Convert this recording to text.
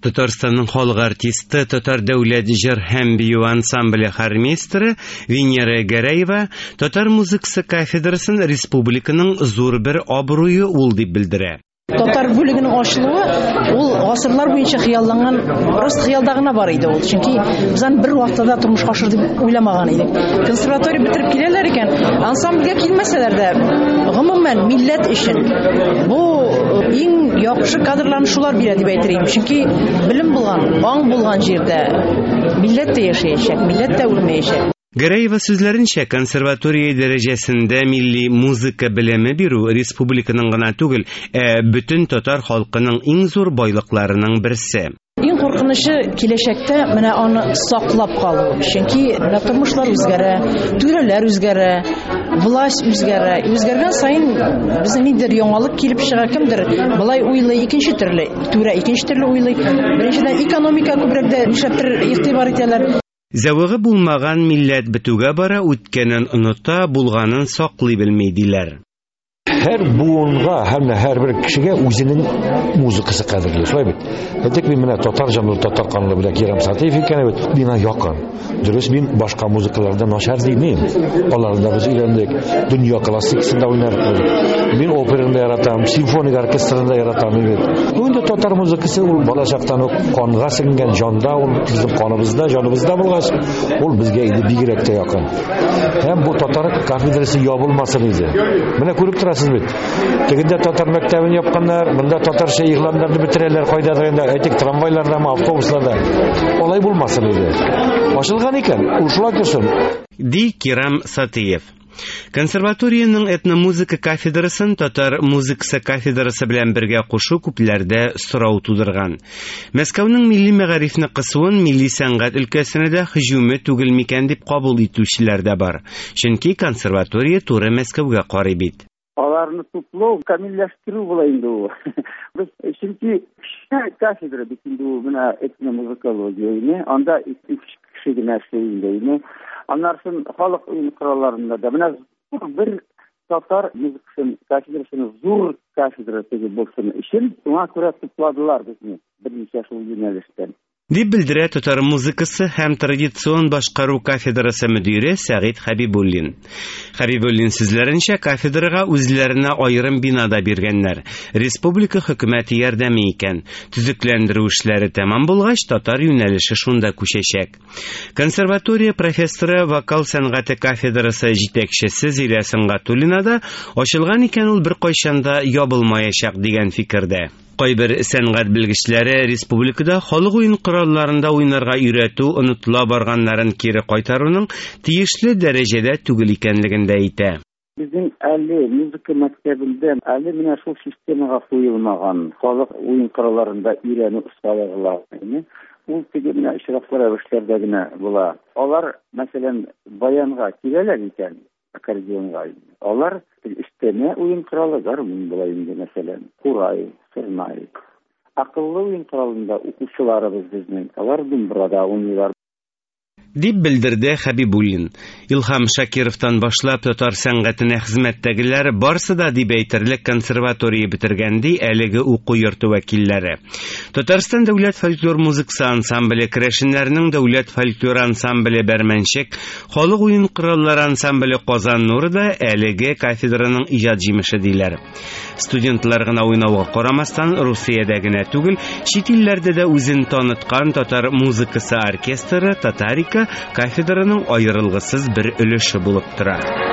Татарстанның халык артисты, Татар дәүләт җыр һәм бию ансамбле хормейстеры Венера Гәрәева татар музыкасы кафедрасын республиканың зур бер абруе ул дип белдерә. Татар бүлегенең ачылуы ул гасырлар буенча хыялланган, просто хыялда гына бар иде ул. Чөнки без аны бер вакытта тормышка ашыр дип уйламаган идек. Консерватория бетереп киләләр икән, ансамбльгә килмәсәләр дә, гомумән милләт өчен бу иң яхшы кадрларны шулар бирә дип әйтер идем. Чөнки белем булган, аң булган җирдә милләт тә яшәячәк, милләт тә үлмәячәк. Гәрәева сүзләренчә, консерватория дәрәҗәсендә милли музыка белеме бирү республиканың гына түгел, бөтен татар халкының иң зур байлыкларының берсе. Иң куркынычы киләчәктә менә аны саклап калу. Чөнки тормышлар үзгәрә, түрәләр үзгәрә, власть үзгәрә. Үзгәргән саен безнең нидер яңалык килеп чыга, кемдер былай уйлый, икенче төрле, түрә икенче төрле уйлый. Беренчедән экономика күбрәк дә нишләптер игътибар итәләр. Зәвыгы булмаган милләт бетүгә бара, үткәнен оныта, булганын саклый белми диләр. Һәр буынга, һәр бер кешегә үзенең музыкасы кадерле, шулай бит. Әйтик, мин менә татар җанлы, татар канлы белән Кирам Сатиев икән бит, миңа якын. Дөрес, мин башка музыкалардан начар димим. Аларда без өйрәндек, дөнья классикасында уйнарбыз. Мин операда яратам, симфоник оркестрында яратам бит. Инде татар музыкасы ул балачактан ук канга сеңгән, җанда, ул безнең каныбызда, җаныбызда булгач, ул безгә инде бигрәк тә якын. Һәм бу татар кафедрасы ябылмасын иде. Менә күреп торасыз бит. Тегендә татар мәктәбен япканнар, монда татарча игъланнарны бетерәләр, кайдадыр инде, әйтик, трамвайларда, автобусларда. Алай булмасын иде. Ачылган икән, ул шулай торсын. Ди Кирам Сатиев. Консерваторияның этномузыка кафедрасын татар музыкасы кафедрасы белән бергә кушу күпләрдә сорау тудырган. Мәскәүнең милли мәгарифне кысуын милли сәнгать өлкәсенә дә һөҗүме түгел микән дип кабул итүчеләр дә бар. Чөнки консерватория туры Мәскәүгә карый бит. Аларны туплау, камилләштерү була инде ул. Без чөнки кафедра бит инде ул менә этномузыкология, анда үч кеше генә эшләй. Аннарсын халык уен коралларында да менә бер татар музыкасын кафедрасын зур кафедрасы булсын өчен шуңа күрә тупладылар безне берничә шул юнәлештән. Дип белдерә татар музыкасы һәм традицион башкару кафедрасы мөдире Сәгыйть Хәбибуллин. Хәбибуллин сүзләренчә, кафедрага үзләренә аерым бинада биргәннәр. Республика хөкүмәте ярдәме икән. Төзекләндерү эшләре тәмам булгач, татар юнәлеше шунда күчәчәк. Консерватория профессоры вокал сәнгате кафедрасы җитәкчесе Зилә Сөнгатуллина да ачылган икән, ул беркайчан да ябылмаячак дигән фикердә. Кайбер сәнгать белгечләре республикада халык уен коралларында уйнарга өйрәтү онытыла барганнарын кире кайтаруның тиешле дәрәҗәдә түгел икәнлеген дә әйтә. Безнең әле музыка мәктәбендә әле менә шул системага куелмаган халык уен коралларында өйрәнү осталыгы ул теге менә очраклы эшләрдә генә була. Алар, мәсәлән, баянга киләләр икән, аккордеонга. Алар üstüne oyun kralı garmın bulayınca mesela Kuray, Sırnay. Akıllı oyun kralında okuçularımız bizden. Alardım burada oynuyorlar. Дип белдерде Хәбибуллин. Илһам Шакировтан башлап татар сәнгатенә хезмәттәгеләр барсы да дип әйтерлек консерватория бетергән ди әлеге уку йорты вәкилләре. Татарстан дәүләт фольклор музыкасы ансамбле керәшеннәренең дәүләт фольклор ансамбле Бәрмәнчек, халык уен кораллары ансамбле Казан Нуры да әлеге кафедраның иҗат җимеше диләр. Студентлар гына уйнауга карамастан, Русиядә генә түгел, чит илләрдә дә үзен таныткан татар музыкасы оркестры Татарика кафедраның аерылгысыз бер өлеше булып тора.